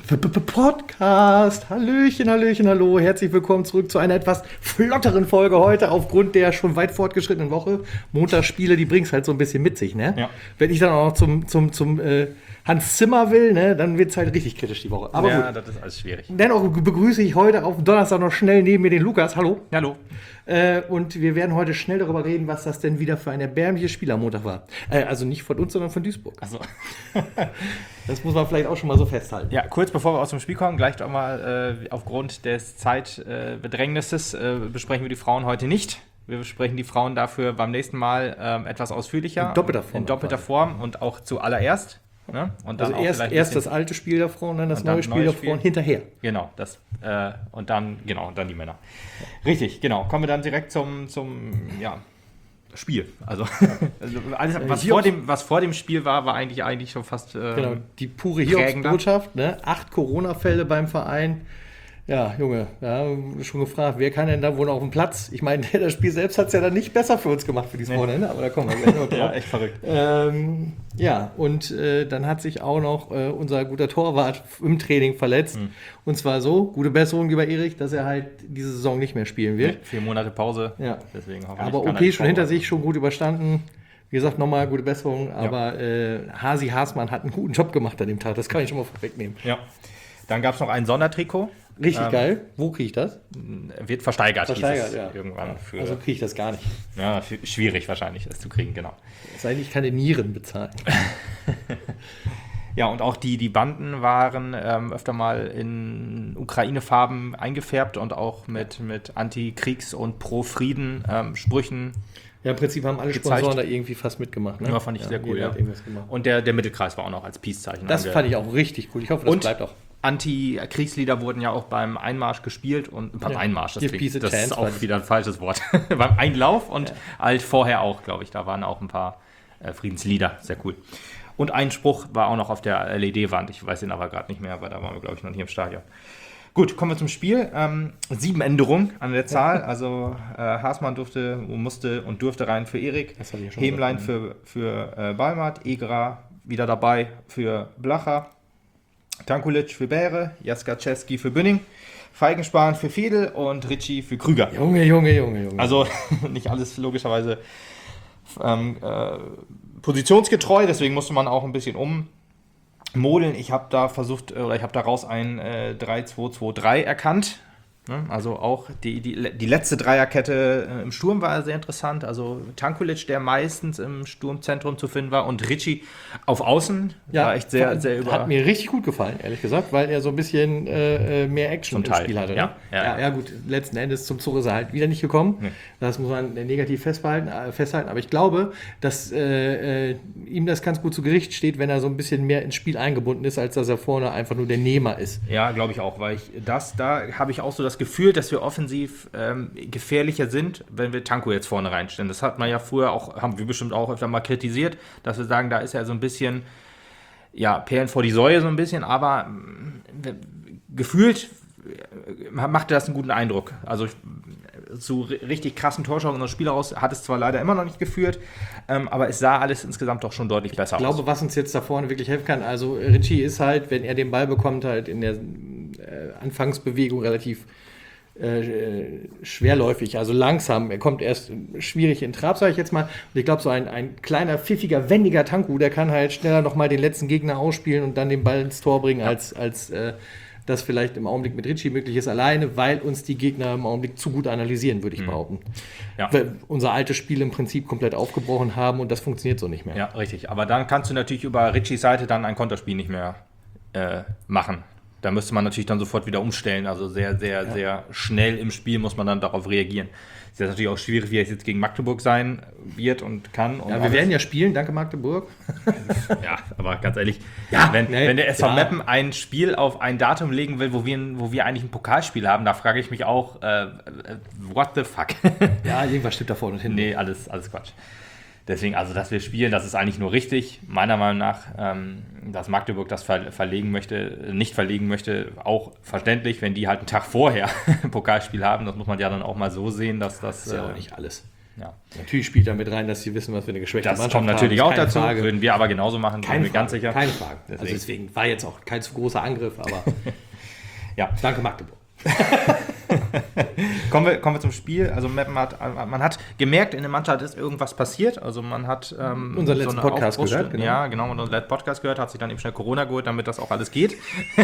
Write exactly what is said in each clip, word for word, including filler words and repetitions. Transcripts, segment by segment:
Podcast. Hallöchen, Hallöchen, hallo. Herzlich willkommen zurück zu einer etwas flotteren Folge heute aufgrund der schon weit fortgeschrittenen Woche. Montagsspiele, die bringt's halt so ein bisschen mit sich, ne? Ja. Wenn ich dann auch noch zum, zum, zum äh, Hans Zimmer will, ne, dann wird's halt richtig kritisch die Woche. Aber ja, gut. Das ist alles schwierig. Dennoch begrüße ich heute auf Donnerstag noch schnell neben mir den Lukas. Hallo. Hallo. Äh, und wir werden heute schnell darüber reden, was das denn wieder für ein erbärmliches Spiel am Montag war. Äh, also nicht von uns, sondern von Duisburg. Also. Das muss man vielleicht auch schon mal so festhalten. Ja, kurz bevor wir aus dem Spiel kommen, gleich doch mal äh, aufgrund des Zeitbedrängnisses äh, besprechen wir die Frauen heute nicht. Wir besprechen die Frauen dafür beim nächsten Mal äh, etwas ausführlicher. In doppelter Form. In doppelter Form und auch zuallererst. Ne? Und dann also auch erst, erst das alte Spiel der Frauen, dann das neue Spiel der Frauen hinterher. Genau, das äh, und dann genau und dann die Männer. Richtig, genau. Kommen wir dann direkt zum zum ja, Spiel. Also, also alles, was vor dem was vor dem Spiel war, war eigentlich eigentlich schon fast äh, genau die pure Hiobsbotschaft. Ne? Acht Corona-Fälle beim Verein. Ja, Junge, ja, schon gefragt, wer kann denn da wohl noch auf dem Platz? Ich meine, das Spiel selbst hat es ja dann nicht besser für uns gemacht für dieses nee. Wochenende, aber da kommen wir gleich noch drauf. Ja, echt verrückt. Ähm, ja, und äh, dann hat sich auch noch äh, unser guter Torwart im Training verletzt. Mhm. Und zwar so, gute Besserung lieber Erik, dass er halt diese Saison nicht mehr spielen wird. Nee, vier Monate Pause, ja. Deswegen aber O P schon hinter sich, schon gut überstanden. Wie gesagt, nochmal gute Besserung, aber ja. äh, Hasi Haßmann hat einen guten Job gemacht an dem Tag, das kann ich schon mal vorwegnehmen. Ja. Dann gab es noch ein Sondertrikot. Richtig ähm, geil. Wo kriege ich das? Wird versteigert. Versteigert, ja. Irgendwann für, also kriege ich das gar nicht. Ja, schwierig wahrscheinlich, das zu kriegen, genau. Es sei denn, ich kann den Nieren bezahlen. Ja, und auch die, die Banden waren ähm, öfter mal in Ukraine-Farben eingefärbt und auch mit, mit Anti-Kriegs- und Pro-Frieden-Sprüchen. Ähm, ja, im Prinzip haben alle gezeigt. Sponsoren da irgendwie fast mitgemacht. Ne? Ja, fand ich ja, sehr cool, ja. Und der, der Mittelkreis war auch noch als Peace-Zeichen. Das fand ich auch richtig cool. Ich hoffe, das und bleibt auch. Anti-Kriegslieder wurden ja auch beim Einmarsch gespielt und beim ja. Einmarsch, das, klingt, das ist auch wieder ein falsches Wort. Beim Einlauf und ja. halt vorher auch, glaube ich. Da waren auch ein paar äh, Friedenslieder, sehr cool. Und ein Spruch war auch noch auf der L E D-Wand. Ich weiß den aber gerade nicht mehr, weil da waren wir, glaube ich, noch nicht im Stadion. Gut, kommen wir zum Spiel. Ähm, sieben Änderungen an der Zahl. Also äh, Haßmann durfte, musste und durfte rein für Erik. Hemlein für, für äh, Balmert. Egra wieder dabei für Blacher. Tankulic für Bäre. Jaskaczewski für Bünning. Feigenspahn für Fiedel und Ritchie für Krüger. Junge, Junge, Junge, Junge. Also nicht alles logischerweise ähm, äh, positionsgetreu. Deswegen musste man auch ein bisschen um. Modeln, ich habe da versucht, oder ich habe daraus ein äh, drei zwei zwei drei erkannt. Ne? Also auch die, die, die letzte Dreierkette äh, im Sturm war sehr interessant. Also Tankulic, der meistens im Sturmzentrum zu finden war, und Ritchie auf Außen. Ja, war echt sehr, hat, sehr über. Hat mir richtig gut gefallen, ehrlich gesagt, weil er so ein bisschen äh, mehr Action zum im Spiel hatte. Ne? Ja, ja, ja, ja, gut, letzten Endes zum Zug ist er halt wieder nicht gekommen. Nee. Das muss man negativ festhalten, äh, festhalten. Aber ich glaube, dass äh, äh, ihm das ganz gut zu Gericht steht, wenn er so ein bisschen mehr ins Spiel eingebunden ist, als dass er vorne einfach nur der Nehmer ist. Ja, glaube ich auch, weil ich das, da habe ich auch so das Gefühl, dass wir offensiv ähm, gefährlicher sind, wenn wir Tanko jetzt vorne reinstellen. Das hat man ja früher auch, haben wir bestimmt auch öfter mal kritisiert, dass wir sagen, da ist er so ein bisschen, ja, Perlen vor die Säue so ein bisschen, aber äh, gefühlt äh, machte das einen guten Eindruck. Also zu richtig krassen Torschancen aus dem Spiel heraus hat es zwar leider immer noch nicht geführt, ähm, aber es sah alles insgesamt doch schon deutlich besser aus. Ich glaube, aus. was uns jetzt da vorne wirklich helfen kann, also Ritchie ist halt, wenn er den Ball bekommt, halt in der äh, Anfangsbewegung relativ äh, schwerläufig, also langsam. Er kommt erst schwierig in Trab, sage ich jetzt mal. Und ich glaube, so ein, ein kleiner, pfiffiger, wendiger Tanku, der kann halt schneller nochmal den letzten Gegner ausspielen und dann den Ball ins Tor bringen, ja. als, als äh, das vielleicht im Augenblick mit Ritchie möglich ist, alleine, weil uns die Gegner im Augenblick zu gut analysieren, würde ich mhm. behaupten. Ja. Weil unser altes Spiel im Prinzip komplett aufgebrochen haben und das funktioniert so nicht mehr. Ja, richtig. Aber dann kannst du natürlich über Ritchies Seite dann ein Konterspiel nicht mehr äh, machen. Da müsste man natürlich dann sofort wieder umstellen. Also sehr, sehr, ja. sehr schnell im Spiel muss man dann darauf reagieren. Ist ja natürlich auch schwierig, wie es jetzt gegen Magdeburg sein wird und kann. Und ja, wir alles. werden ja spielen, danke Magdeburg. Ja, aber ganz ehrlich, ja, wenn, nee, wenn der S V ja. Meppen ein Spiel auf ein Datum legen will, wo wir, wo wir eigentlich ein Pokalspiel haben, da frage ich mich auch, äh, what the fuck? Ja, irgendwas stimmt da vorne und hinten. Nee, alles, alles Quatsch. Deswegen, also, dass wir spielen, das ist eigentlich nur richtig. Meiner Meinung nach, ähm, dass Magdeburg das ver- verlegen möchte, nicht verlegen möchte, auch verständlich, wenn die halt einen Tag vorher ein Pokalspiel haben. Das muss man ja dann auch mal so sehen, dass das... Das ist ja äh, auch nicht alles. Ja. Natürlich spielt da mit rein, dass sie wissen, was wir eine geschwächte das Mannschaft haben. Das kommt natürlich haben, auch dazu, Frage. Würden wir aber genauso machen, keine bin mir ganz sicher. Keine Frage. Deswegen. Also deswegen war jetzt auch kein zu großer Angriff, aber ja. Danke Magdeburg. kommen, wir, kommen wir zum Spiel. Also man hat, man hat gemerkt, in der Mannschaft ist irgendwas passiert. Also man hat ähm, unseren letzten so Podcast gehört. Genau. Ja, genau, unseren letzten Podcast gehört, hat sich dann eben schnell Corona geholt, damit das auch alles geht.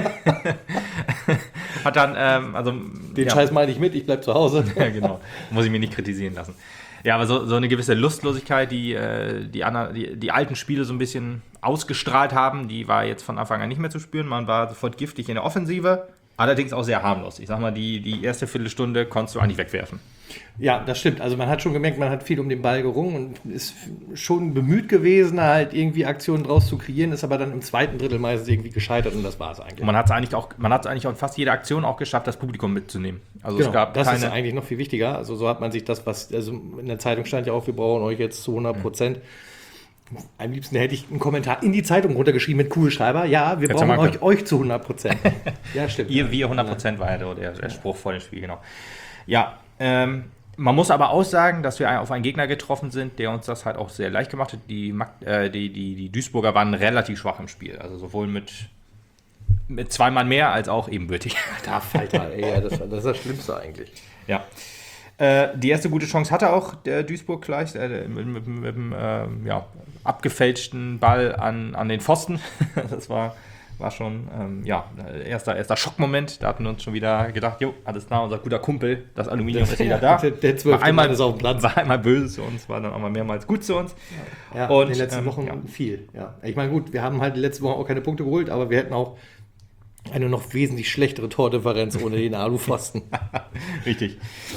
hat dann, ähm, also den ja. Scheiß meine ich mit, ich bleib zu Hause. Ja, genau. Muss ich mir nicht kritisieren lassen. Ja, aber so, so eine gewisse Lustlosigkeit, die, äh, die, die die alten Spiele so ein bisschen ausgestrahlt haben, die war jetzt von Anfang an nicht mehr zu spüren. Man war sofort giftig in der Offensive. Allerdings auch sehr harmlos. Ich sag mal, die, die erste Viertelstunde konntest du eigentlich wegwerfen. Ja, das stimmt. Also man hat schon gemerkt, man hat viel um den Ball gerungen und ist schon bemüht gewesen, halt irgendwie Aktionen draus zu kreieren, ist aber dann im zweiten Drittel meistens irgendwie gescheitert und das war es eigentlich. Und man hat es eigentlich auch, man hat es eigentlich auch in fast jeder Aktion auch geschafft, das Publikum mitzunehmen. Also genau, es gab das keine ist eigentlich noch viel wichtiger. Also so hat man sich das, was, also in der Zeitung stand ja auch, wir brauchen euch jetzt zu hundert Prozent. Mhm. Am liebsten hätte ich einen Kommentar in die Zeitung runtergeschrieben mit Kugelschreiber. Ja, wir brauchen euch, euch zu hundert Prozent. Ja, stimmt. Ihr, wir hundert Prozent war ja der, der Spruch vor dem Spiel, genau. Ja, ähm, man muss aber auch sagen, dass wir auf einen Gegner getroffen sind, der uns das halt auch sehr leicht gemacht hat. Die, äh, die, die, die Duisburger waren relativ schwach im Spiel. Also sowohl mit, mit zwei Mann mehr als auch ebenbürtig. Da Falter, ey, das, das ist das Schlimmste eigentlich. Ja. Äh, die erste gute Chance hatte auch der Duisburg gleich, äh, mit, mit, mit dem äh, ja, abgefälschten Ball an, an den Pfosten. Das war, war schon ähm, ja, erster, erster Schockmoment. Da hatten wir uns schon wieder gedacht, jo, alles klar, unser guter Kumpel, das Aluminium ist wieder da. Der, der zwölfte einmal, Mann ist auf dem Platz. War einmal böse zu uns, war dann auch mal mehrmals gut zu uns. Ja, ja und in den letzten ähm, Wochen ja. viel. Ja. Ich meine, gut, wir haben halt die letzten Wochen auch keine Punkte geholt, aber wir hätten auch eine noch wesentlich schlechtere Tordifferenz ohne den Alupfosten. Richtig.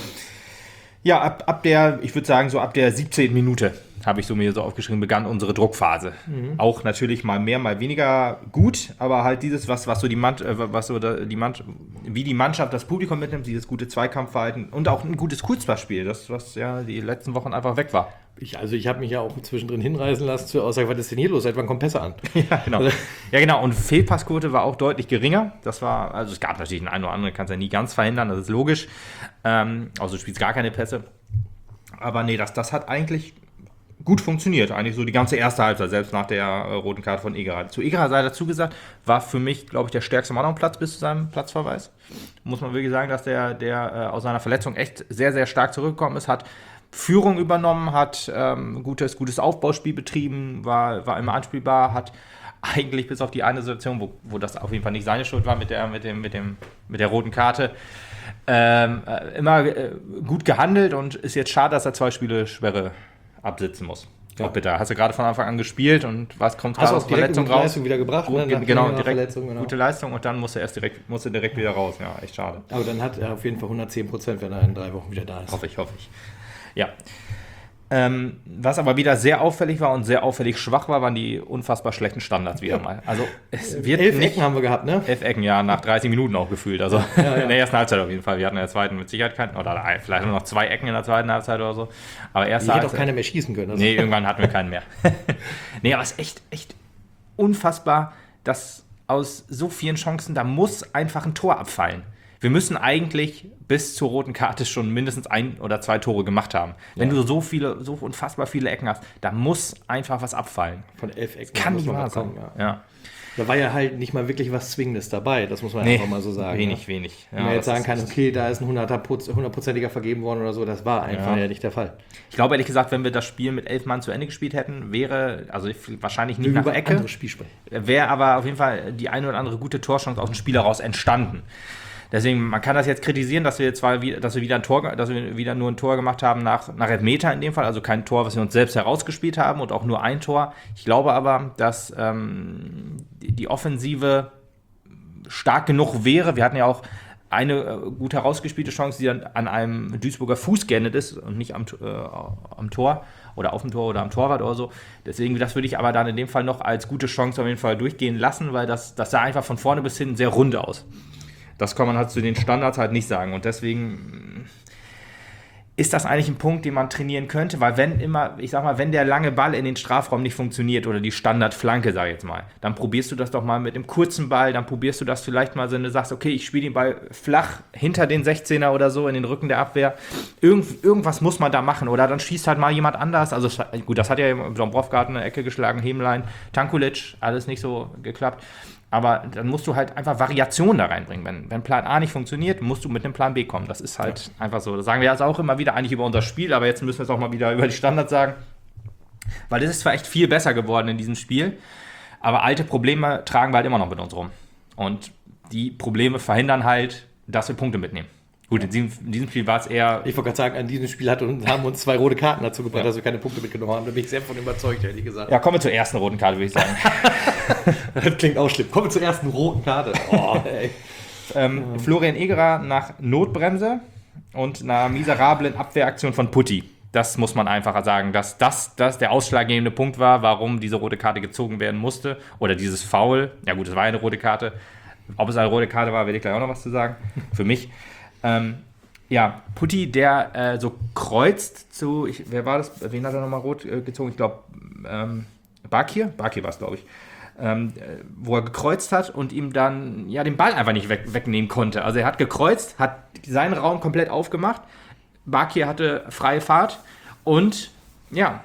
Ja, ab, ab der, ich würde sagen, so ab der siebzehnten Minute, habe ich so mir so aufgeschrieben, begann unsere Druckphase. Mhm. Auch natürlich mal mehr, mal weniger gut, aber halt dieses, was, was so die Mannschaft, was so die Mannschaft, wie die Mannschaft das Publikum mitnimmt, dieses gute Zweikampfverhalten und auch ein gutes Kurzpassspiel, das, was ja die letzten Wochen einfach weg war. Ich, also ich habe mich ja auch zwischendrin hinreißen lassen zur Aussage, was ist denn hier los? Seit wann kommt Pässe an? Ja, genau. Ja, genau. Und Fehlpassquote war auch deutlich geringer. Das war, also es gab natürlich den einen oder anderen, kannst ja nie ganz verhindern, das ist logisch. Ähm, also du spielst gar keine Pässe. Aber nee, das, das hat eigentlich gut funktioniert. Eigentlich so die ganze erste Halbzeit, selbst nach der äh, roten Karte von Egerer. Zu Egerer sei dazu gesagt, war für mich, glaube ich, der stärkste Mann am Platz bis zu seinem Platzverweis. Muss man wirklich sagen, dass der, der äh, aus seiner Verletzung echt sehr, sehr stark zurückgekommen ist, hat Führung übernommen, hat ähm, gutes, gutes Aufbauspiel betrieben, war, war immer anspielbar, hat eigentlich bis auf die eine Situation, wo, wo das auf jeden Fall nicht seine Schuld war mit der, mit dem, mit dem, mit der roten Karte, ähm, äh, immer äh, gut gehandelt und ist jetzt schade, dass er zwei Spiele Sperre absitzen muss. Ja. Auch bitte. Hast du gerade von Anfang an gespielt und was kommt gerade aus Verletzung gute raus? Leistung wieder gebracht, Gut, ne? Genau, direkt genau. Gute Leistung und dann muss er erst direkt, muss er direkt wieder raus. Ja, echt schade. Aber dann hat er auf jeden Fall hundertzehn Prozent, wenn er in drei Wochen wieder da ist. Hoffe ich, hoffe ich. Ja. Ähm, was aber wieder sehr auffällig war und sehr auffällig schwach war, waren die unfassbar schlechten Standards wieder ja. mal. Also es wird elf nicht, Ecken haben wir gehabt, ne? Elf Ecken, ja, nach dreißig Minuten auch gefühlt. Also ja, ja. in der ersten Halbzeit auf jeden Fall. Wir hatten in der zweiten mit Sicherheit keinen, oder vielleicht nur noch zwei Ecken in der zweiten Halbzeit oder so. Aber erste Halbzeit. hätte auch keiner mehr schießen können. Also. Nee, irgendwann hatten wir keinen mehr. Nee, aber es ist echt, echt unfassbar, dass aus so vielen Chancen, da muss einfach ein Tor abfallen. Wir müssen eigentlich bis zur roten Karte schon mindestens ein oder zwei Tore gemacht haben. Wenn ja. du so viele, so unfassbar viele Ecken hast, da muss einfach was abfallen. Von elf Ecken. Kann nicht wahr sein. Ja. Ja. Da war ja halt nicht mal wirklich was Zwingendes dabei, das muss man nee, einfach mal so sagen. Wenig, ja. wenig. Wenn ja, man jetzt sagen kann, okay, da ist ein hundertprozentiger vergeben worden oder so, das war einfach ja. ja nicht der Fall. Ich glaube ehrlich gesagt, wenn wir das Spiel mit elf Mann zu Ende gespielt hätten, wäre, also wahrscheinlich nicht nach Ecke, wäre aber auf jeden Fall die eine oder andere gute Torchance aus dem Spiel heraus entstanden. Deswegen, man kann das jetzt kritisieren, dass wir zwar wieder, dass wir wieder ein Tor, dass wir wieder nur ein Tor gemacht haben nach, nach Elfmeter in dem Fall, also kein Tor, was wir uns selbst herausgespielt haben und auch nur ein Tor. Ich glaube aber, dass ähm, die, die Offensive stark genug wäre. Wir hatten ja auch eine äh, gut herausgespielte Chance, die dann an einem Duisburger Fuß geendet ist und nicht am, äh, am Tor oder auf dem Tor oder am Torwart oder so. Deswegen, das würde ich aber dann in dem Fall noch als gute Chance auf jeden Fall durchgehen lassen, weil das, das sah einfach von vorne bis hinten sehr rund aus. Das kann man halt zu den Standards halt nicht sagen. Und deswegen, ist das eigentlich ein Punkt, den man trainieren könnte? Weil wenn immer, ich sag mal, wenn der lange Ball in den Strafraum nicht funktioniert oder die Standardflanke, sag ich jetzt mal, dann probierst du das doch mal mit dem kurzen Ball, dann probierst du das vielleicht mal, wenn du sagst, okay, ich spiele den Ball flach hinter den sechzehner oder so in den Rücken der Abwehr. Irgend, irgendwas muss man da machen oder dann schießt halt mal jemand anders. Also gut, das hat ja Dombrovka hat eine Ecke geschlagen, Hemlein, Tankulic, alles nicht so geklappt. Aber dann musst du halt einfach Variationen da reinbringen. Wenn, wenn Plan A nicht funktioniert, musst du mit einem Plan B kommen. Das ist halt ja. einfach so. Das sagen wir jetzt auch immer wieder, eigentlich über unser Spiel, aber jetzt müssen wir es auch mal wieder über die Standards sagen. Weil das ist zwar echt viel besser geworden in diesem Spiel, aber alte Probleme tragen wir halt immer noch mit uns rum. Und die Probleme verhindern halt, dass wir Punkte mitnehmen. Gut, in diesem, in diesem Spiel war es eher... Ich wollte gerade sagen, an diesem Spiel hat, haben uns zwei rote Karten dazu gebracht, ja. dass wir keine Punkte mitgenommen haben. Da bin ich sehr von überzeugt, ehrlich gesagt. Ja, kommen wir zur ersten roten Karte, würde ich sagen. Das klingt auch schlimm. Kommen wir zur ersten roten Karte. Oh, ey. ähm, ja. Florian Egerer nach Notbremse und einer miserablen Abwehraktion von Putti. Das muss man einfach sagen, dass das, das der ausschlaggebende Punkt war, warum diese rote Karte gezogen werden musste. Oder dieses Foul. Ja gut, es war eine rote Karte. Ob es eine rote Karte war, werde ich gleich auch noch was zu sagen. Für mich. Ähm, ja, Putti, der äh, so kreuzt zu, ich, wer war das, wen hat er nochmal rot äh, gezogen? Ich glaube, ähm, Bakir? Bakir war es, glaube ich. Ähm, wo er gekreuzt hat und ihm dann ja den Ball einfach nicht weg, wegnehmen konnte. Also er hat gekreuzt, hat seinen Raum komplett aufgemacht. Bakir hatte freie Fahrt und ja,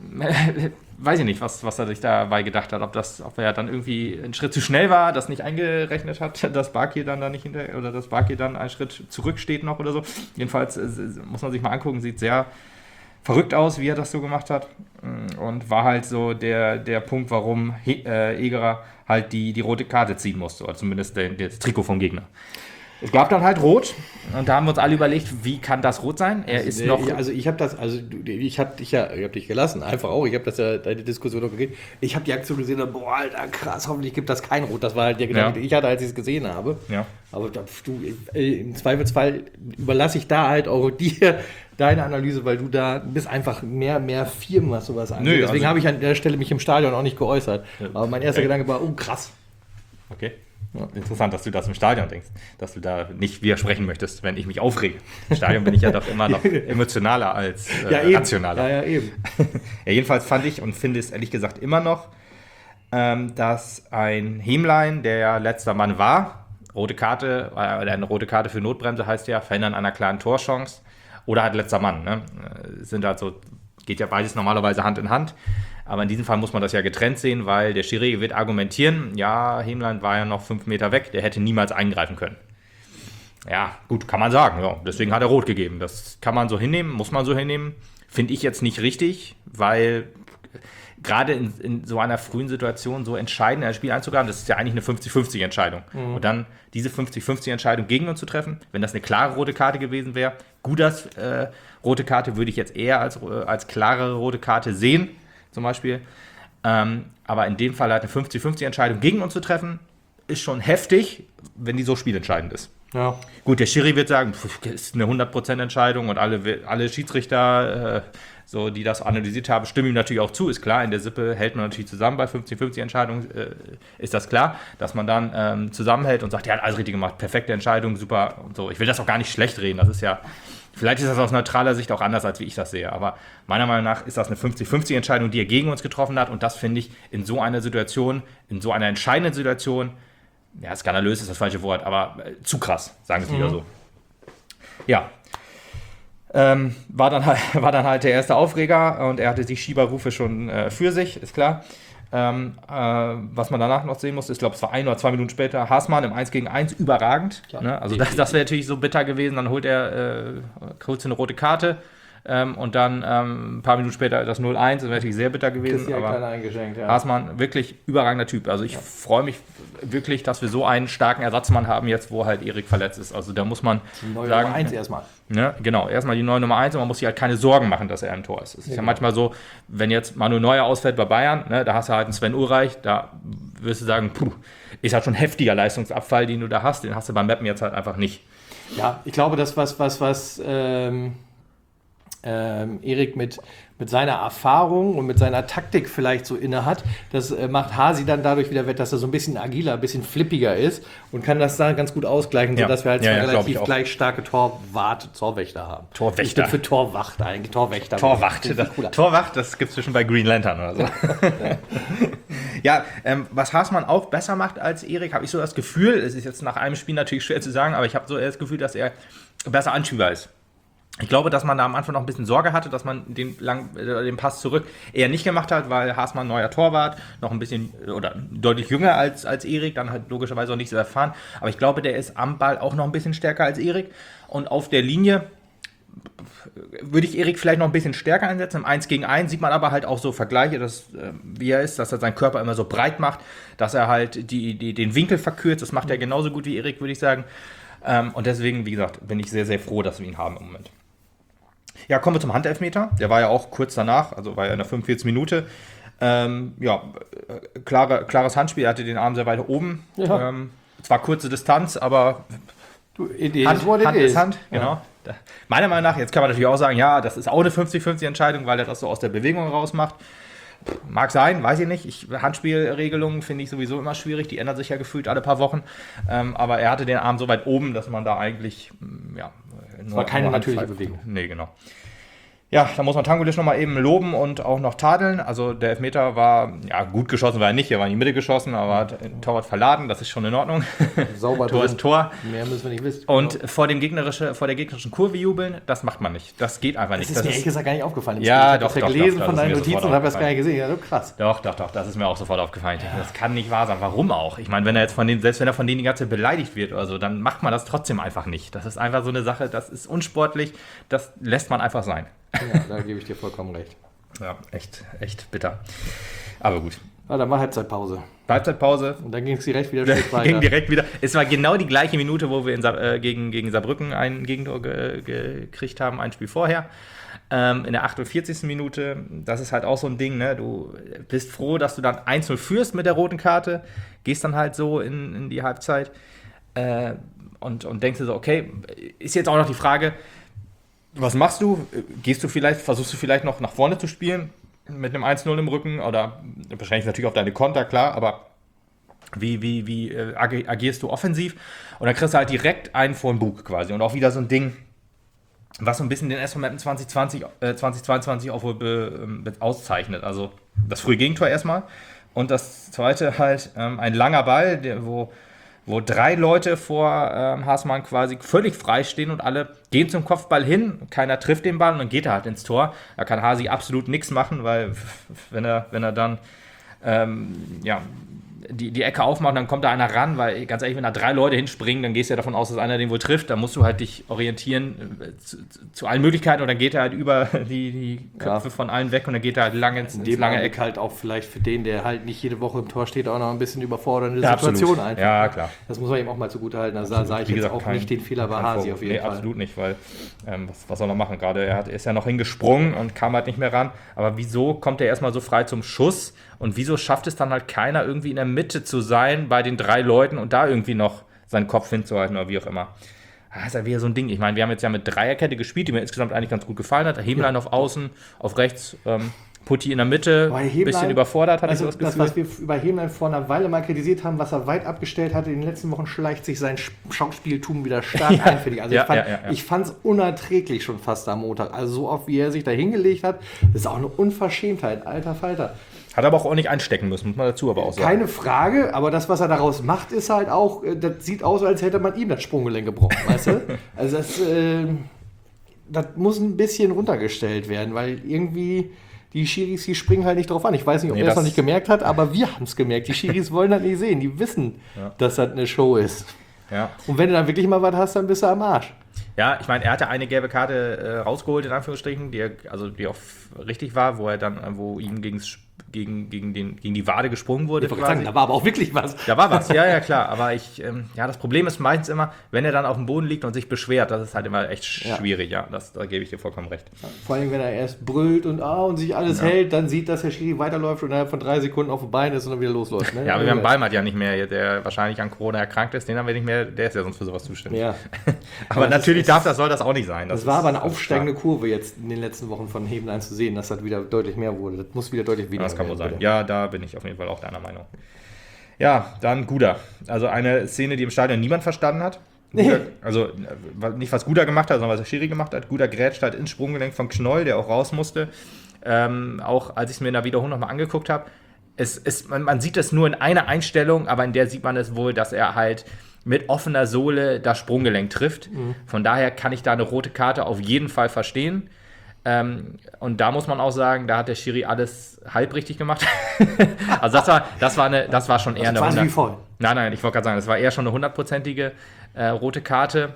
weiß ich nicht, was, was er sich dabei gedacht hat, ob das, ob er dann irgendwie einen Schritt zu schnell war, das nicht eingerechnet hat, dass Bakir dann da nicht hinter oder dass Bakir dann einen Schritt zurücksteht noch oder so. Jedenfalls äh, muss man sich mal angucken, sieht sehr verrückt aus, wie er das so gemacht hat. Und war halt so der, der Punkt, warum He- äh, Egerer halt die, die rote Karte ziehen musste, oder zumindest der, das Trikot vom Gegner. Es gab dann halt Rot und da haben wir uns alle überlegt, wie kann das rot sein? Er also, ist noch. Ich, also ich habe das, also ich habe dich ja, ich habe dich gelassen, einfach auch. Ich habe das ja deine Diskussion noch gegeben. Ich habe die Aktion gesehen und boah, Alter, krass, hoffentlich gibt das kein Rot. Das war halt der Gedanke, ja. den ich hatte, als ich es gesehen habe. Ja. Aber du, im Zweifelsfall überlasse ich da halt auch dir deine Analyse, weil du da bist einfach mehr, mehr Firmen, was sowas angeht. Nö, Deswegen also, habe ich an der Stelle mich im Stadion auch nicht geäußert. Ja. Aber mein erster okay. Gedanke war, oh krass. Okay. Ja. Interessant, dass du das im Stadion denkst, dass du da nicht widersprechen möchtest, wenn ich mich aufrege. Im Stadion bin ich ja doch immer noch emotionaler als äh, ja, eben. rationaler. Ja, ja, eben. Ja, jedenfalls fand ich und finde es ehrlich gesagt immer noch, ähm, dass ein Hemlein, der ja letzter Mann war, rote Karte, äh, eine rote Karte für Notbremse heißt ja, Verhindern einer klaren Torchance oder halt letzter Mann. Ne? Sind halt so, geht ja beides normalerweise Hand in Hand. Aber in diesem Fall muss man das ja getrennt sehen, weil der Schiri wird argumentieren, ja, Hemlein war ja noch fünf Meter weg, der hätte niemals eingreifen können. Ja, gut, kann man sagen. Ja, deswegen hat er rot gegeben. Das kann man so hinnehmen, muss man so hinnehmen. Finde ich jetzt nicht richtig, weil gerade in, in so einer frühen Situation so entscheidend in ein Spiel einzugreifen, das ist ja eigentlich eine fünfzig fünfzig Entscheidung. Mhm. Und dann diese fünfzig fünfzig Entscheidung gegen uns zu treffen, wenn das eine klare rote Karte gewesen wäre, Gudas äh, rote Karte würde ich jetzt eher als, äh, als klarere rote Karte sehen, zum Beispiel. Ähm, aber in dem Fall halt eine fünfzig fünfzig Entscheidung gegen uns zu treffen, ist schon heftig, wenn die so spielentscheidend ist. Ja. Gut, der Schiri wird sagen, pff, ist eine hundert Prozent Entscheidung und alle, alle Schiedsrichter, äh, so, die das analysiert haben, stimmen ihm natürlich auch zu, ist klar. In der Sippe hält man natürlich zusammen bei fünfzig fünfzig Entscheidungen, äh, ist das klar, dass man dann ähm, zusammenhält und sagt, ja, hat alles richtig gemacht, perfekte Entscheidung, super und so. Ich will das auch gar nicht schlecht reden, das ist ja, vielleicht ist das aus neutraler Sicht auch anders, als wie ich das sehe, aber meiner Meinung nach ist das eine fünfzig fünfzig Entscheidung, die er gegen uns getroffen hat und das finde ich in so einer Situation, in so einer entscheidenden Situation, ja, skandalös ist das falsche Wort, aber äh, zu krass, sagen wir es wieder mhm. so. Ja, ähm, war, dann halt, war dann halt der erste Aufreger und er hatte die Schieberrufe schon äh, für sich, ist klar. Ähm, äh, was man danach noch sehen musste, ich glaube, es war ein oder zwei Minuten später, Haßmann im eins gegen eins, überragend. Ne? Also das, das wäre natürlich so bitter gewesen, dann holt er äh, kurz eine rote Karte ähm, und dann ähm, ein paar Minuten später das null eins, das wäre natürlich sehr bitter gewesen. Aber ja. Haßmann, wirklich überragender Typ. Also ich ja. freue mich wirklich, dass wir so einen starken Ersatzmann haben jetzt, wo halt Erik verletzt ist. Also da muss man die neue sagen, Nummer eins erstmal. Ne, genau, erstmal die neue Nummer eins und man muss sich halt keine Sorgen machen, dass er im Tor ist. Es ist ja, ja manchmal so, wenn jetzt Manuel Neuer ausfällt bei Bayern, ne, da hast du halt einen Sven Ulreich, da wirst du sagen, puh, ist halt schon ein heftiger Leistungsabfall, den du da hast, den hast du beim Mappen jetzt halt einfach nicht. Ja, ich glaube, das was, was, was, ähm, ähm, Erik mit, mit seiner Erfahrung und mit seiner Taktik vielleicht so inne hat. Das äh, macht Hasi dann dadurch wieder wett, dass er so ein bisschen agiler, ein bisschen flippiger ist und kann das dann ganz gut ausgleichen, ja. sodass wir halt ja, zwei ja, relativ gleich starke Torwart, Torwächter haben. Torwächter. Ich bin für Torwacht eigentlich, Torwächter. Torwacht, das, Torwacht, das gibt es zwischen bei Green Lantern oder so. ja, ja ähm, was Haßmann auch besser macht als Erik, habe ich so das Gefühl, es ist jetzt nach einem Spiel natürlich schwer zu sagen, aber ich habe so das Gefühl, dass er besser Anschieber ist. Ich glaube, dass man da am Anfang noch ein bisschen Sorge hatte, dass man den, lang, äh, den Pass zurück eher nicht gemacht hat, weil Haßmann neuer Torwart, noch ein bisschen oder deutlich jünger als, als Erik, dann halt logischerweise auch nicht so erfahren. Aber ich glaube, der ist am Ball auch noch ein bisschen stärker als Erik. Und auf der Linie würde ich Erik vielleicht noch ein bisschen stärker einsetzen. Im eins gegen eins sieht man aber halt auch so Vergleiche, dass, äh, wie er ist, dass er seinen Körper immer so breit macht, dass er halt die, die, den Winkel verkürzt. Das macht er genauso gut wie Erik, würde ich sagen. Ähm, und deswegen, wie gesagt, bin ich sehr, sehr froh, dass wir ihn haben im Moment. Ja, kommen wir zum Handelfmeter. Der war ja auch kurz danach, also war ja in der fünfundvierzigsten Minute. Ähm, ja, klare, klares Handspiel, er hatte den Arm sehr weit oben. Ja. Ähm, zwar kurze Distanz, aber du, it Hand, is Hand is. ist Hand, genau. Ja. Meiner Meinung nach, jetzt kann man natürlich auch sagen, ja, das ist auch eine fünfzig fünfzig Entscheidung, weil er das so aus der Bewegung raus macht. Mag sein, weiß ich nicht. Ich, Handspielregelungen finde ich sowieso immer schwierig. Die ändern sich ja gefühlt alle paar Wochen. Ähm, aber er hatte den Arm so weit oben, dass man da eigentlich, ja, das war keine natürliche Bewegung. Nee, genau. Ja, da muss man Tangulic nochmal eben loben und auch noch tadeln. Also der Elfmeter war, ja, gut geschossen war er nicht, er war in die Mitte geschossen, aber hat den Torwart verladen, das ist schon in Ordnung. Sauber Tor ist Tor. Mehr müssen wir nicht wissen. Und genau. vor, dem gegnerische, vor der gegnerischen Kurve jubeln, das macht man nicht. Das geht einfach nicht. Das ist das mir ehrlich gesagt gar nicht aufgefallen. Ja, ich doch, habe doch, gelesen doch, von deinen Notizen und habe das gar nicht gesehen. Ja, so krass. Doch, doch, doch, das ist mir auch sofort aufgefallen. Ja. Das kann nicht wahr sein. Warum auch? Ich meine, wenn er jetzt von denen, selbst wenn er von denen die ganze Zeit beleidigt wird oder so, dann macht man das trotzdem einfach nicht. Das ist einfach so eine Sache, das ist unsportlich, das lässt man einfach sein. Ja, da gebe ich dir vollkommen recht. Ja, echt, echt bitter. Aber gut. Ah, dann war Halbzeitpause. Halbzeitpause. Und dann ging es direkt wieder schön weiter. Ging direkt wieder. Es war genau die gleiche Minute, wo wir in Sa- äh, gegen, gegen Saarbrücken ein Gegentor ge- gekriegt haben, ein Spiel vorher. Ähm, in der achtundvierzigsten Minute. Das ist halt auch so ein Ding, ne? Du bist froh, dass du dann eins null führst mit der roten Karte, gehst dann halt so in, in die Halbzeit äh, und, und denkst dir so, okay, ist jetzt auch noch die Frage, was machst du? Gehst du vielleicht, versuchst du vielleicht noch nach vorne zu spielen mit einem eins null im Rücken oder wahrscheinlich natürlich auf deine Konter, klar, aber wie, wie, wie äh, agierst du offensiv? Und dann kriegst du halt direkt einen vor den Bug quasi und auch wieder so ein Ding, was so ein bisschen den S V M zwanzig zwanzig, äh, zwanzig zweiundzwanzig auch wohl be, ähm, auszeichnet. Also das frühe Gegentor erstmal und das zweite halt ähm, ein langer Ball, der, wo wo drei Leute vor ähm, Haßmann quasi völlig frei stehen und alle gehen zum Kopfball hin, keiner trifft den Ball und dann geht er halt ins Tor. Da kann Hasi absolut nichts machen, weil wenn er, wenn er dann ähm, ja, die, die Ecke aufmacht, dann kommt da einer ran, weil ganz ehrlich, wenn da drei Leute hinspringen, dann gehst du ja davon aus, dass einer den wohl trifft, dann musst du halt dich orientieren äh, zu, zu allen Möglichkeiten und dann geht er halt über die, die Köpfe ja. von allen weg und dann geht er halt lange ins, ins lange Eck. halt auch vielleicht für den, der halt nicht jede Woche im Tor steht, auch noch ein bisschen überfordernde ja, Situation einfach. Ja, klar. Das muss man ihm auch mal zugute halten. Also da sah ich Wie jetzt gesagt, auch kein, nicht den Fehler bei Hasi auf jeden nee, Fall. Absolut nicht, weil ähm, was, was soll er machen? Gerade er hat, ist ja noch hingesprungen und kam halt nicht mehr ran. Aber wieso kommt er erstmal so frei zum Schuss und wieso schafft es dann halt keiner irgendwie in der Mitte zu sein bei den drei Leuten und da irgendwie noch seinen Kopf hinzuhalten oder wie auch immer. Das ist ja wieder so ein Ding. Ich meine, wir haben jetzt ja mit Dreierkette gespielt, die mir insgesamt eigentlich ganz gut gefallen hat. Hemlein ja. auf Außen, auf rechts, ähm, Putti in der Mitte, ein bisschen überfordert, hatte also ich so das Gefühl. Das, was wir über Hemlein vor einer Weile mal kritisiert haben, was er weit abgestellt hatte, in den letzten Wochen schleicht sich sein Schauspieltum wieder stark ja. ein, finde ich. Also ja, ich fand ja, ja, ja. es unerträglich schon fast am Montag. Also so oft, wie er sich da hingelegt hat, das ist auch eine Unverschämtheit, alter Falter. Hat aber auch nicht einstecken müssen, muss man dazu aber auch sagen. Keine Frage, aber das, was er daraus macht, ist halt auch, das sieht aus, als hätte man ihm das Sprunggelenk gebrochen, weißt du? Also das, äh, das muss ein bisschen runtergestellt werden, weil irgendwie die Schiris, die springen halt nicht drauf an. Ich weiß nicht, ob nee, er es noch nicht gemerkt hat, aber wir haben es gemerkt. Die Schiris wollen das nicht sehen, die wissen, ja. dass das eine Show ist. Ja. Und wenn du dann wirklich mal was hast, dann bist du am Arsch. Ja, ich meine, er hatte eine gelbe Karte äh, rausgeholt, in Anführungsstrichen, die, er, also die auch richtig war, wo er dann, wo ihm gegen, gegen, gegen, den, gegen die Wade gesprungen wurde. Ich wollte sagen, da war aber auch wirklich was. Da war was, ja, ja, klar. Aber ich, ähm, ja, das Problem ist meistens immer, wenn er dann auf dem Boden liegt und sich beschwert, das ist halt immer echt schwierig, ja. ja das, da gebe ich dir vollkommen recht. Ja, vor allem, wenn er erst brüllt und ah und sich alles ja. hält, dann sieht, dass der Schiri weiterläuft und innerhalb von drei Sekunden auf dem Bein ist und dann wieder losläuft. Ne? Ja, aber wir haben Balmert ja nicht mehr, der wahrscheinlich an Corona erkrankt ist, den haben wir nicht mehr, der ist ja sonst für sowas zuständig. Ja. aber, aber natürlich darf, das soll das auch nicht sein. Das, das war aber eine aufsteigende klar. Kurve jetzt in den letzten Wochen von Hebelein zu sehen, dass das wieder deutlich mehr wurde. Das muss wieder deutlich weniger werden. Das kann wohl sein. Bitte. Ja, da bin ich auf jeden Fall auch deiner Meinung. Ja, dann Guda. Also eine Szene, die im Stadion niemand verstanden hat. Guda, also nicht was Guda gemacht hat, sondern was der Schiri gemacht hat. Guda grätscht halt ins Sprunggelenk von Knoll, der auch raus musste. Ähm, auch als ich es mir in der Wiederholung nochmal angeguckt habe, es, es, man, man sieht das nur in einer Einstellung, aber in der sieht man es wohl, dass er halt mit offener Sohle das Sprunggelenk trifft. Mhm. Von daher kann ich da eine rote Karte auf jeden Fall verstehen. Ähm, und da muss man auch sagen, da hat der Schiri alles halb richtig gemacht. Also das war, das war, eine, das war schon eher also eine... Wie voll. Nein, nein, ich wollte gerade sagen, das war eher schon eine hundertprozentige äh, rote Karte.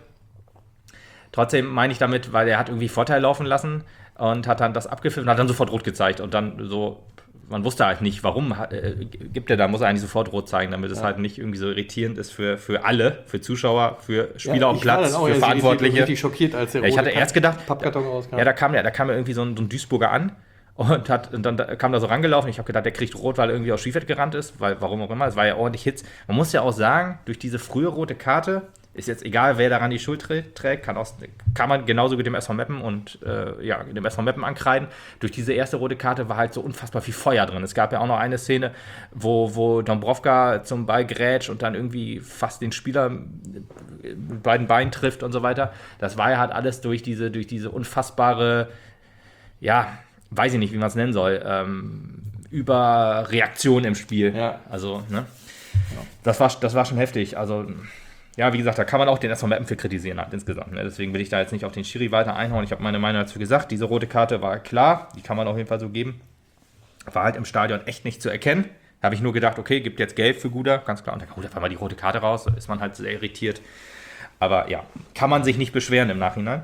Trotzdem meine ich damit, weil er hat irgendwie Vorteil laufen lassen und hat dann das abgepfiffen und hat dann sofort rot gezeigt. Und dann so, man wusste halt nicht, warum äh, gibt er da, muss er eigentlich sofort rot zeigen, damit es ja. halt nicht irgendwie so irritierend ist für, für alle, für Zuschauer, für Spieler ja, auf Platz, für Verantwortliche. Ich war richtig schockiert, als der ja, ich hatte erst gedacht, Pappkarton rauskam. Ja, da kam ja, da kam ja irgendwie so ein, so ein Duisburger an. Und, hat, und dann kam da so rangelaufen. Ich habe gedacht, der kriegt rot, weil er irgendwie aus Skifett gerannt ist. Weil, warum auch immer. Es war ja ordentlich Hitz. Man muss ja auch sagen, durch diese frühe rote Karte, ist jetzt egal, wer daran die Schuld trägt, kann, aus, kann man genauso gut dem S V Meppen und äh, ja, dem S V Meppen ankreiden. Durch diese erste rote Karte war halt so unfassbar viel Feuer drin. Es gab ja auch noch eine Szene, wo, wo Dombrovka zum Ball grätscht und dann irgendwie fast den Spieler mit beiden Beinen trifft und so weiter. Das war ja halt alles durch diese, durch diese unfassbare, ja, weiß ich nicht, wie man es nennen soll, ähm, Überreaktion im Spiel. Ja. Also, ne? Ja. Das war, das war schon heftig. Also, ja, wie gesagt, da kann man auch den S V Meppen für kritisieren halt insgesamt. Ne? Deswegen will ich da jetzt nicht auf den Schiri weiter einhauen. Ich habe meine Meinung dazu gesagt. Diese rote Karte war klar, die kann man auf jeden Fall so geben. War halt im Stadion echt nicht zu erkennen. Da habe ich nur gedacht, okay, gibt jetzt Gelb für Guda, ganz klar. Und dann holt einfach mal die rote Karte raus, da ist man halt sehr irritiert. Aber ja, kann man sich nicht beschweren im Nachhinein.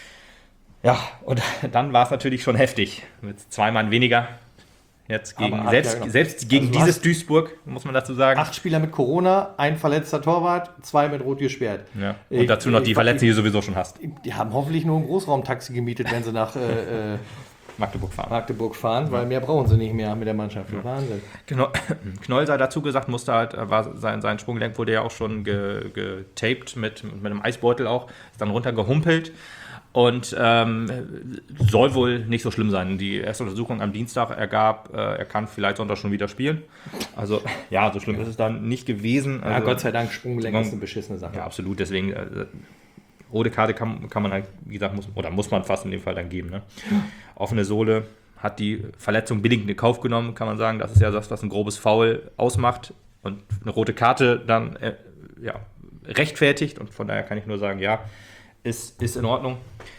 Ja, und dann war es natürlich schon heftig. Mit zwei Mann weniger. Jetzt gegen, selbst, ja, genau. selbst gegen also dieses Duisburg, muss man dazu sagen. Acht Spieler mit Corona, ein verletzter Torwart, zwei mit Rot gesperrt. Ja. Und ich, dazu noch die ich, Verletzten, die du sowieso schon hast. Die haben hoffentlich nur ein Großraumtaxi gemietet, wenn sie nach äh, Magdeburg fahren. Magdeburg fahren, ja. Weil mehr brauchen sie nicht mehr mit der Mannschaft. Ja. Wahnsinn. Genau. Knoll sei dazu gesagt, musste halt, war sein, sein Sprunggelenk wurde ja auch schon getaped mit, mit einem Eisbeutel auch, ist dann runtergehumpelt. Und ähm, soll wohl nicht so schlimm sein. Die erste Untersuchung am Dienstag ergab, äh, er kann vielleicht Sonntag schon wieder spielen. Also ja, so schlimm ja. ist es dann nicht gewesen. Also, ja, Gott sei Dank, Sprunggelenk ist eine beschissene Sache. Ja, absolut. Deswegen, äh, rote Karte kann, kann man halt, wie gesagt, muss, oder muss man fast in dem Fall dann geben. Ne? Ja. Offene Sohle hat die Verletzung billigend in Kauf genommen, kann man sagen. Das ist ja das, was ein grobes Foul ausmacht. Und eine rote Karte dann äh, ja, rechtfertigt. Und von daher kann ich nur sagen, ja, Ist, ist in Ordnung.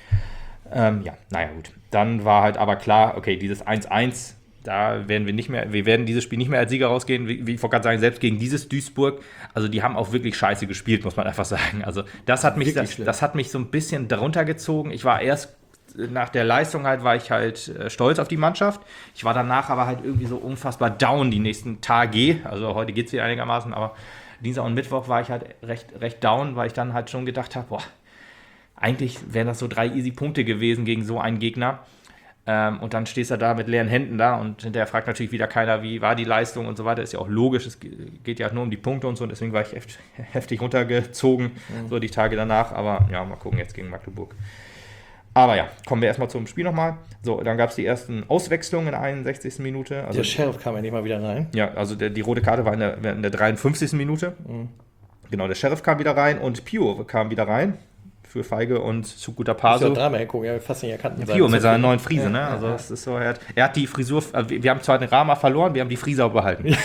Ähm, ja, naja, gut. Dann war halt aber klar, okay, dieses eins eins, da werden wir nicht mehr, wir werden dieses Spiel nicht mehr als Sieger rausgehen. Wie, wie ich vorhin gerade sagen, selbst gegen dieses Duisburg, also die haben auch wirklich scheiße gespielt, muss man einfach sagen. Also das hat mich, das, das hat mich so ein bisschen drunter gezogen. Ich war erst nach der Leistung halt, war ich halt äh, stolz auf die Mannschaft. Ich war danach aber halt irgendwie so unfassbar down die nächsten Tage. Also heute geht es wieder einigermaßen, aber Dienstag und Mittwoch war ich halt recht, recht down, weil ich dann halt schon gedacht habe, boah, eigentlich wären das so drei easy Punkte gewesen gegen so einen Gegner. Ähm, und dann stehst du da mit leeren Händen da und hinterher fragt natürlich wieder keiner, wie war die Leistung und so weiter. Ist ja auch logisch, es geht ja nur um die Punkte und so. Und deswegen war ich heft, heftig runtergezogen, mhm. so die Tage danach. Aber ja, mal gucken jetzt gegen Magdeburg. Aber ja, kommen wir erstmal zum Spiel nochmal. So, dann gab es die ersten Auswechslungen in der einundsechzigsten Minute. Also, der Sheriff kam ja nicht mal wieder rein. Ja, also der, die rote Karte war in der, in der dreiundfünfzigsten Minute. Mhm. Genau, der Sheriff kam wieder rein und Pio kam wieder rein. Für Feige und Sukuta Paso. Ich dreimal hingucken, ja, fast nicht erkannt. Ja, Pio mit seiner neuen Frise, ja, ne? Also ja, das ist so, er hat, er hat die Frisur, also wir haben zwar den Rama verloren, wir haben die Frise aber behalten. Ja,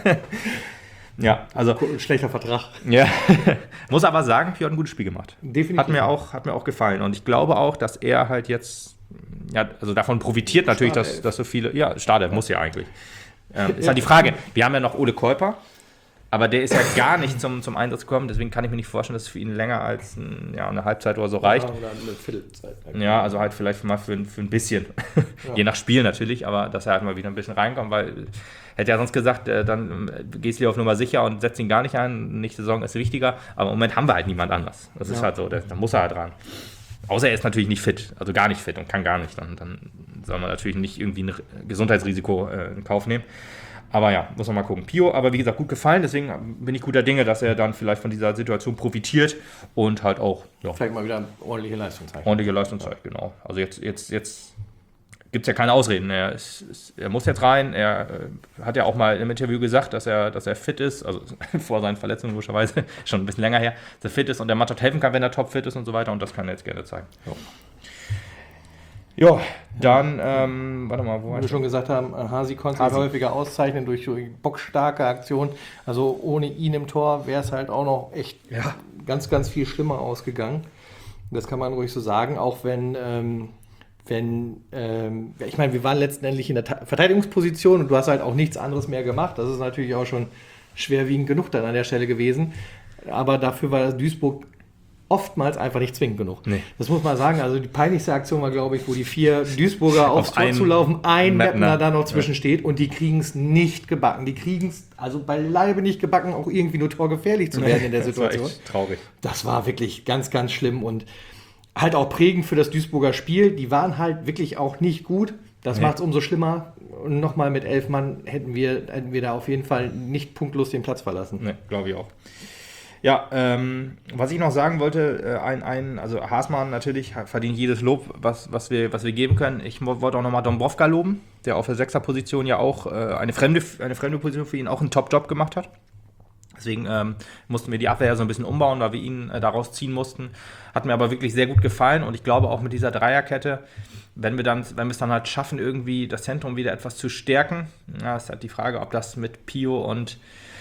ja also. Schlechter Vertrag. Ja. Muss aber sagen, Pio hat ein gutes Spiel gemacht. Definitiv. Hat mir auch, hat mir auch gefallen. Und ich glaube auch, dass er halt jetzt, ja, also davon profitiert natürlich, dass, dass so viele, ja, Startelf ja. muss ja eigentlich. Ähm, ist halt die Frage, wir haben ja noch Ole Keuper. Aber der ist ja gar nicht zum, zum Einsatz gekommen, deswegen kann ich mir nicht vorstellen, dass es für ihn länger als ein, ja, eine Halbzeit oder so reicht. Ja, oder eine Viertelzeit. Ja, also halt vielleicht mal für, für ein bisschen. Ja. Je nach Spiel natürlich, aber dass er halt mal wieder ein bisschen reinkommt, weil hätte ja sonst gesagt, äh, dann gehst du lieber auf Nummer sicher und setzt ihn gar nicht ein, nächste Saison ist wichtiger, aber im Moment haben wir halt niemand anders. Das ja. ist halt so, da muss er halt ran. Außer er ist natürlich nicht fit, also gar nicht fit und kann gar nicht, dann, dann soll man natürlich nicht irgendwie ein Gesundheitsrisiko äh, in Kauf nehmen. Aber ja, muss man mal gucken. Pio, aber wie gesagt, gut gefallen, deswegen bin ich guter Dinge, dass er dann vielleicht von dieser Situation profitiert und halt auch ja, vielleicht mal wieder ordentliche Leistung zeigt. Ordentliche Leistung zeigt, genau. Also jetzt, jetzt, jetzt gibt es ja keine Ausreden. Er, ist, ist, er muss jetzt rein. Er äh, hat ja auch mal im Interview gesagt, dass er, dass er fit ist, also vor seinen Verletzungen logischerweise, schon ein bisschen länger her, dass er fit ist und der Mannschaft helfen kann, wenn er topfit ist und so weiter. Und das kann er jetzt gerne zeigen. Ja. Ja, dann, ähm, warte mal, wo wir schon gesagt haben, Hasi konnte sich häufiger auszeichnen durch, durch bockstarke Aktionen. Also ohne ihn im Tor wäre es halt auch noch echt ja. ganz, ganz viel schlimmer ausgegangen. Das kann man ruhig so sagen, auch wenn, ähm, wenn ähm, ich meine, wir waren letztendlich in der Ta- Verteidigungsposition und du hast halt auch nichts anderes mehr gemacht. Das ist natürlich auch schon schwerwiegend genug dann an der Stelle gewesen. Aber dafür war Duisburg oftmals einfach nicht zwingend genug. Nee. Das muss man sagen. Also die peinlichste Aktion war, glaube ich, wo die vier Duisburger aufs Tor zu laufen, ein Mettner da noch zwischen ja. steht und die kriegen es nicht gebacken. Die kriegen es also beileibe nicht gebacken, auch irgendwie nur torgefährlich zu werden in der Situation. Das war echt traurig. Das war wirklich ganz, ganz schlimm und halt auch prägend für das Duisburger Spiel. Die waren halt wirklich auch nicht gut. Das nee. macht es umso schlimmer. Und nochmal mit elf Mann hätten wir, hätten wir da auf jeden Fall nicht punktlos den Platz verlassen. Nee, glaube ich auch. Ja, ähm, was ich noch sagen wollte, äh, ein, ein, also Haßmann natürlich verdient jedes Lob, was, was, wir, was wir geben können. Ich wollte auch nochmal Dombrovka loben, der auf der Sechser-Position ja auch äh, eine, fremde, eine fremde Position für ihn auch einen Top-Job gemacht hat. Deswegen ähm, mussten wir die Abwehr ja so ein bisschen umbauen, weil wir ihn äh, daraus ziehen mussten. Hat mir aber wirklich sehr gut gefallen und ich glaube auch mit dieser Dreierkette, wenn wir dann, wenn wir es dann halt schaffen, irgendwie das Zentrum wieder etwas zu stärken, ja, ist halt die Frage, ob das mit Pio und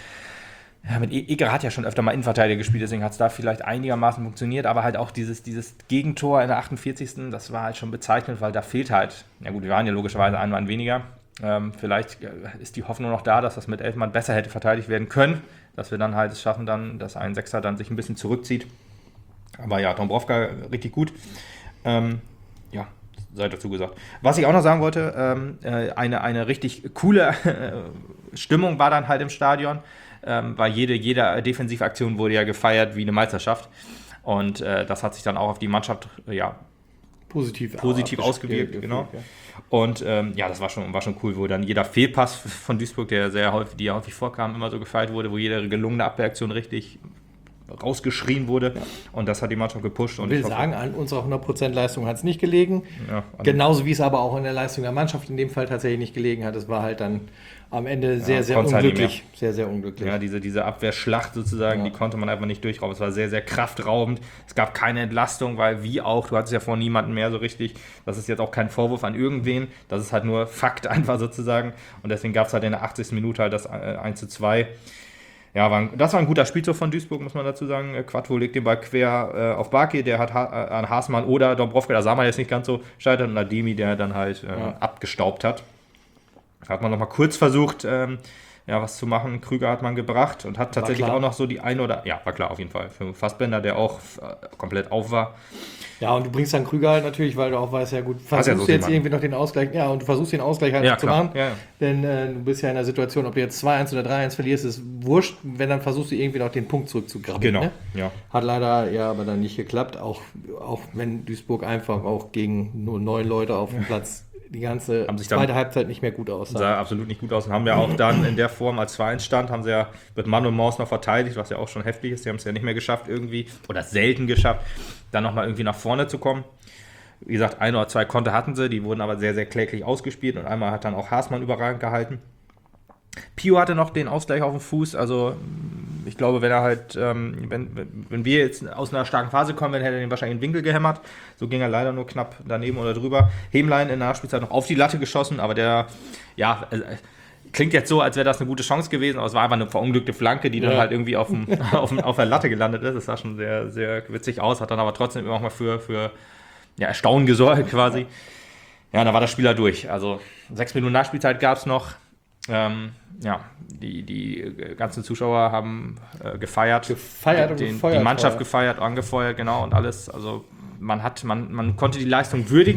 Ja, mit Eger hat ja schon öfter mal Innenverteidiger gespielt, deswegen hat es da vielleicht einigermaßen funktioniert, aber halt auch dieses, dieses Gegentor in der achtundvierzigsten Das war halt schon bezeichnend, weil da fehlt halt, ja gut, wir waren ja logischerweise ein Mann weniger, ähm, vielleicht ist die Hoffnung noch da, dass das mit elf Mann besser hätte verteidigt werden können, dass wir dann halt es schaffen dann, dass ein Sechser dann sich ein bisschen zurückzieht. Aber ja, Dombrovka richtig gut. Ähm, ja, sei dazu gesagt. Was ich auch noch sagen wollte, ähm, eine, eine richtig coole Stimmung war dann halt im Stadion. Ähm, weil jede, jede Defensivaktion wurde ja gefeiert wie eine Meisterschaft und äh, das hat sich dann auch auf die Mannschaft äh, ja, positiv, positiv ausgewirkt. Gefühl, genau. Ja. Und ähm, ja, das war schon, war schon cool, wo dann jeder Fehlpass von Duisburg, der sehr häufig, die ja häufig vorkam, immer so gefeiert wurde, wo jede gelungene Abwehraktion richtig rausgeschrien wurde ja. und das hat die Mannschaft gepusht. Und ich will ich sagen, an unserer hundert Prozent Leistung hat es nicht gelegen, ja, genauso wie es aber auch in der Leistung der Mannschaft in dem Fall tatsächlich nicht gelegen hat. Es war halt dann am Ende sehr, ja, sehr unglücklich. Halt sehr, sehr unglücklich. Ja, diese, diese Abwehrschlacht sozusagen, ja. die konnte man einfach nicht durchrauben. Es war sehr, sehr kraftraubend. Es gab keine Entlastung, weil wie auch, du hattest ja vor niemanden mehr so richtig. Das ist jetzt auch kein Vorwurf an irgendwen. Das ist halt nur Fakt einfach sozusagen. Und deswegen gab es halt in der achtzigsten Minute halt das eins zu zwei. Ja, war ein, das war ein guter Spielzug von Duisburg, muss man dazu sagen. Quattro legt den Ball quer äh, auf Barki, der hat ha- an Haßmann oder Dombrovka, da sah man jetzt nicht ganz so, scheitert, und Ademi, der dann halt äh, ja. abgestaubt hat. Da hat man nochmal kurz versucht, ähm, ja, was zu machen. Krüger hat man gebracht und hat tatsächlich auch noch so die eine oder, ja, war klar auf jeden Fall, für Fassbender, der auch äh, komplett auf war. Ja, und du bringst dann Krüger halt natürlich, weil du auch weißt, ja gut, versuchst ja so jetzt irgendwie noch den Ausgleich, ja, und du versuchst den Ausgleich halt ja, zu klar. machen, ja, ja. denn äh, du bist ja in der Situation, ob du jetzt zwei eins oder drei eins verlierst, ist wurscht, wenn dann versuchst du irgendwie noch den Punkt zurückzugraben. Genau, ne? ja. Hat leider ja aber dann nicht geklappt, auch, auch wenn Duisburg einfach auch gegen nur neun Leute auf dem Platz die ganze zweite Halbzeit nicht mehr gut aussah. Sah absolut nicht gut aus und haben ja auch dann in der Form, als zwei eins stand, haben sie ja mit Mann und Maus noch verteidigt, was ja auch schon heftig ist. Die haben es ja nicht mehr geschafft irgendwie, oder selten geschafft, dann nochmal irgendwie nach vorne zu kommen. Wie gesagt, ein oder zwei Konter hatten sie, die wurden aber sehr, sehr kläglich ausgespielt und einmal hat dann auch Haßmann überragend gehalten. Pio hatte noch den Ausgleich auf dem Fuß, also ich glaube, wenn er halt, ähm, wenn, wenn wir jetzt aus einer starken Phase kommen, dann hätte er den wahrscheinlich in den Winkel gehämmert. So ging er leider nur knapp daneben oder drüber. Hemlein in der Nachspielzeit noch auf die Latte geschossen, aber der, ja, äh, klingt jetzt so, als wäre das eine gute Chance gewesen, aber es war einfach eine verunglückte Flanke, die dann ja. halt irgendwie auf, dem, auf, dem, auf der Latte gelandet ist. Das sah schon sehr, sehr witzig aus, hat dann aber trotzdem immer noch mal für, für ja, Erstaunen gesorgt quasi. Ja, und dann war das Spiel da durch. Also sechs Minuten Nachspielzeit gab es noch. Ähm, ja, die, die ganzen Zuschauer haben äh, gefeiert. Gefeiert und den, gefeuert. Die Mannschaft gefeiert, angefeuert, genau, und alles. Also man hat, man, man konnte die Leistung würdigen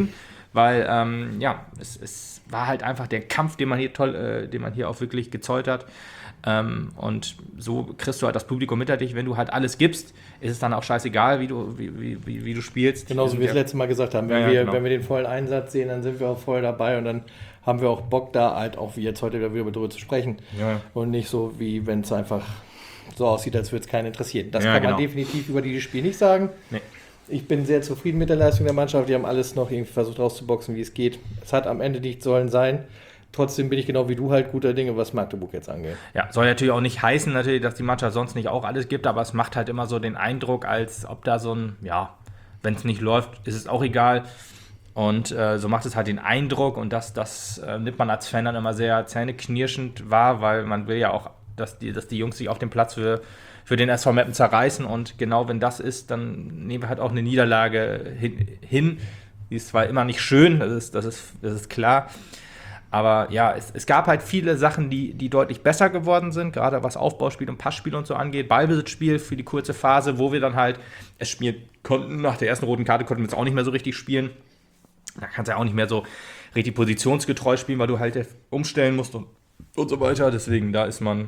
weil ähm, ja, es, es war halt einfach der Kampf, den man hier toll, äh, den man hier auch wirklich gezollt hat. Ähm, und so kriegst du halt das Publikum hinter dich. Wenn du halt alles gibst, ist es dann auch scheißegal, wie du, wie, wie, wie du spielst. Genauso wie wir das letzte Mal gesagt haben. Wenn, ja, ja, wir, genau. wenn wir den vollen Einsatz sehen, dann sind wir auch voll dabei und dann haben wir auch Bock da halt auch wie jetzt heute wieder darüber zu sprechen. Ja. Und nicht so, wie wenn es einfach so aussieht, als würde es keinen interessieren. Das ja, kann man genau. definitiv über dieses Spiel nicht sagen. Nee. Ich bin sehr zufrieden mit der Leistung der Mannschaft. Die haben alles noch irgendwie versucht rauszuboxen, wie es geht. Es hat am Ende nicht sollen sein. Trotzdem bin ich genau wie du halt guter Dinge, was Magdeburg jetzt angeht. Ja, soll natürlich auch nicht heißen, natürlich, dass die Mannschaft sonst nicht auch alles gibt, aber es macht halt immer so den Eindruck, als ob da so ein, ja, wenn es nicht läuft, ist es auch egal. Und äh, so macht es halt den Eindruck und das, das äh, nimmt man als Fan dann immer sehr zähneknirschend wahr, weil man will ja auch, dass die, dass die Jungs sich auf dem Platz für, für den S V Meppen zerreißen und genau wenn das ist, dann nehmen wir halt auch eine Niederlage hin. hin. Die ist zwar immer nicht schön, das ist, das ist, das ist klar, aber ja, es, es gab halt viele Sachen, die, die deutlich besser geworden sind, gerade was Aufbauspiel und Passspiel und so angeht. Ballbesitzspiel für die kurze Phase, wo wir dann halt es spielen konnten. Nach der ersten roten Karte konnten wir es auch nicht mehr so richtig spielen. Da kannst du ja auch nicht mehr so richtig positionsgetreu spielen, weil du halt umstellen musst und, und so weiter. Deswegen, da ist man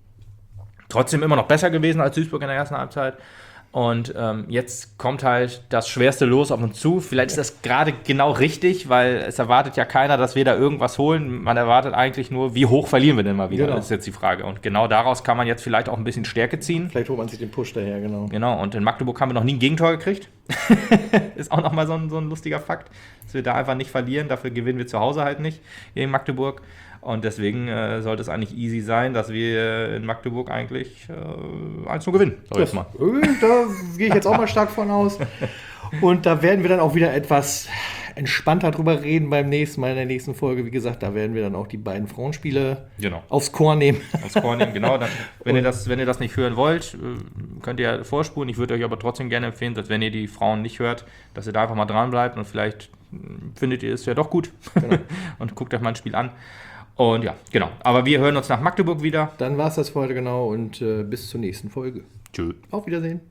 trotzdem immer noch besser gewesen als Duisburg in der ersten Halbzeit. Und ähm, jetzt kommt halt das schwerste Los auf uns zu. Vielleicht ist das gerade genau richtig, weil es erwartet ja keiner, dass wir da irgendwas holen. Man erwartet eigentlich nur, wie hoch verlieren wir denn mal wieder, genau. Das ist jetzt die Frage. Und genau daraus kann man jetzt vielleicht auch ein bisschen Stärke ziehen. Vielleicht holt man sich den Push daher, genau. Genau, und in Magdeburg haben wir noch nie ein Gegentor gekriegt. Ist auch nochmal so ein, so ein lustiger Fakt, dass wir da einfach nicht verlieren. Dafür gewinnen wir zu Hause halt nicht gegen Magdeburg. Und deswegen äh, sollte es eigentlich easy sein, dass wir in Magdeburg eigentlich äh, eins zu gewinnen, sag ich mal. Da gehe ich jetzt auch mal stark von aus. Und da werden wir dann auch wieder etwas entspannter drüber reden beim nächsten Mal in der nächsten Folge. Wie gesagt, da werden wir dann auch die beiden Frauenspiele genau. aufs Korn nehmen. Aufs Korn nehmen, genau. Dann, wenn, ihr das, wenn ihr das nicht hören wollt, könnt ihr vorspulen. Ich würde euch aber trotzdem gerne empfehlen, dass wenn ihr die Frauen nicht hört, dass ihr da einfach mal dran bleibt und vielleicht findet ihr es ja doch gut genau. und guckt euch mal ein Spiel an. Und ja, genau. Aber wir hören uns nach Magdeburg wieder. Dann war es das für heute, genau. Und äh, bis zur nächsten Folge. Tschö. Auf Wiedersehen.